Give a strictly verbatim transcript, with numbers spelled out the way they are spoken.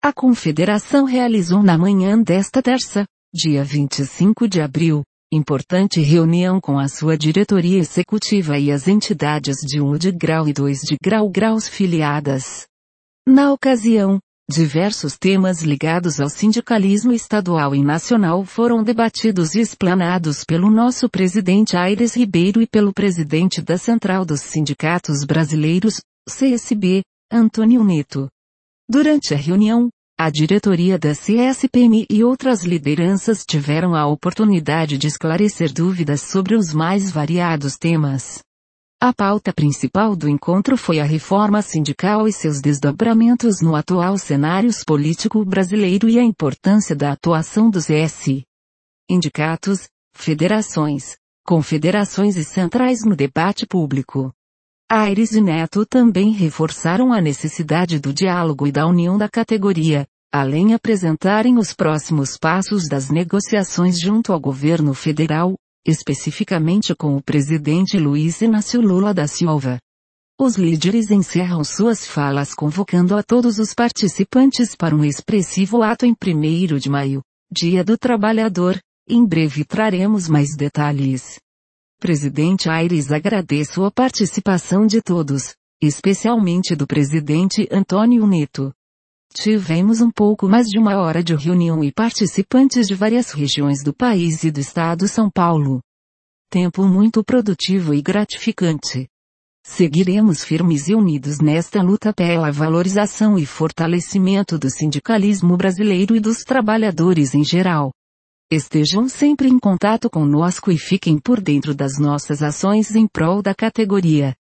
A Confederação realizou na manhã desta terça, dia vinte e cinco de abril, importante reunião com a sua diretoria executiva e as entidades de um de grau e dois de grau graus filiadas. Na ocasião, diversos temas ligados ao sindicalismo estadual e nacional foram debatidos e explanados pelo nosso presidente Aires Ribeiro e pelo presidente da Central dos Sindicatos Brasileiros, C S B, Antônio Neto. Durante a reunião, a diretoria da C S P M e outras lideranças tiveram a oportunidade de esclarecer dúvidas sobre os mais variados temas. A pauta principal do encontro foi a reforma sindical e seus desdobramentos no atual cenário político brasileiro e a importância da atuação dos S. Sindicatos, federações, confederações e centrais no debate público. Aires e Neto também reforçaram a necessidade do diálogo e da união da categoria, além de apresentarem os próximos passos das negociações junto ao governo federal, especificamente com o presidente Luiz Inácio Lula da Silva. Os líderes encerram suas falas convocando a todos os participantes para um expressivo ato em primeiro de maio, Dia do Trabalhador. Em breve traremos mais detalhes. Presidente Aires, agradeço a participação de todos, especialmente do presidente Antônio Neto. Tivemos um pouco mais de uma hora de reunião e participantes de várias regiões do país e do estado São Paulo. Tempo muito produtivo e gratificante. Seguiremos firmes e unidos nesta luta pela valorização e fortalecimento do sindicalismo brasileiro e dos trabalhadores em geral. Estejam sempre em contato conosco e fiquem por dentro das nossas ações em prol da categoria.